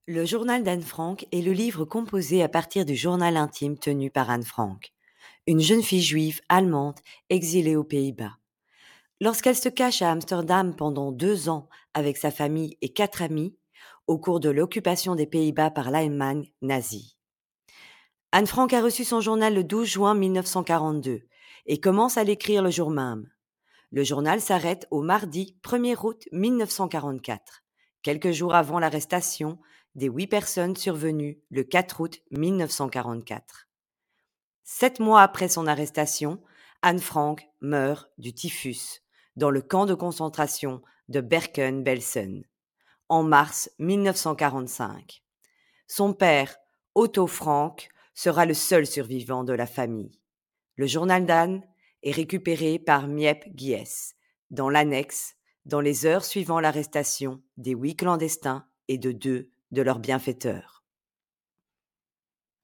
Le journal d'Anne Frank est le livre composé à partir du journal intime tenu par Anne Frank, une jeune fille juive allemande exilée aux Pays-Bas. Lorsqu'elle se cache à Amsterdam pendant 2 ans avec sa famille et 4 amis, au cours de l'occupation des Pays-Bas par l'Allemagne nazie. Anne Frank a reçu son journal le 12 juin 1942 et commence à l'écrire le jour même. Le journal s'arrête au mardi 1er août 1944, quelques jours avant l'arrestation des 8 personnes survenues le 4 août 1944. 7 mois après son arrestation, Anne Frank meurt du typhus dans le camp de concentration de Berken-Belsen en mars 1945. Son père, Otto Frank, sera le seul survivant de la famille. Le journal d'Anne est récupéré par Miep Gies dans l'annexe dans les heures suivant l'arrestation des 8 clandestins et de 2 de leurs bienfaiteurs.